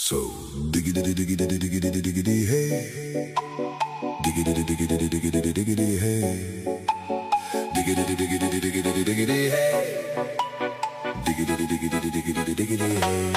So diggity diggity diggity diggity hey, diggity diggity diggity diggity hey, diggity diggity diggity diggity hey, diggity diggity diggity diggity hey.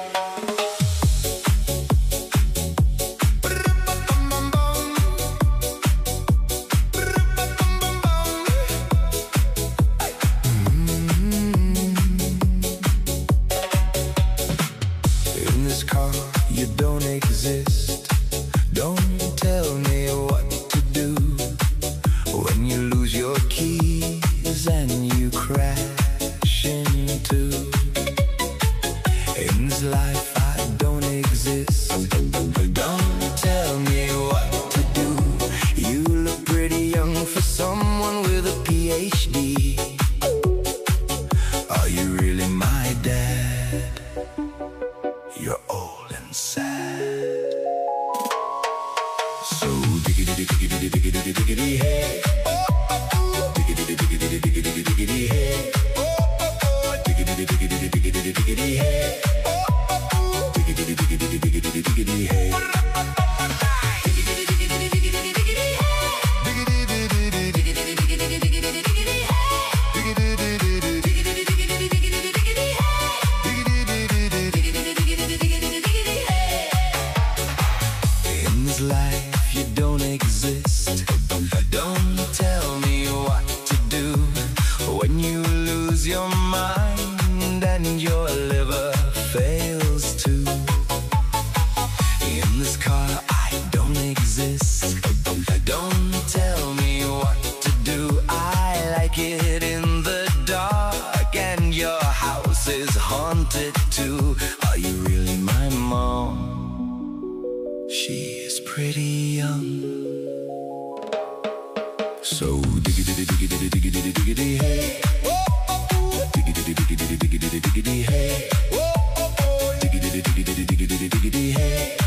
In this car, you don't exist. Don't tell me what to do when you lose your keys and you crash into. In this life, I don't exist. Don't tell me what to do. You look pretty young for someone with a PhD. Are you really my dad? You're old and sad. So diggity diggity diggity diggity hey, diggity diggity diggity diggity hey, diggity diggity diggity diggity hey, diggity diggity diggity diggity hey. In this life you don't exist. Don't tell me what to do when you lose your mind and your liver fails too. In this car I don't exist. Don't tell me what to do. I like it in the dark and your house is haunted too. Are you really my mom? She is pretty young. So diggity diggity diggity diggity hey, diggity diggity diggity diggity hey, diggity diggity diggity diggity hey.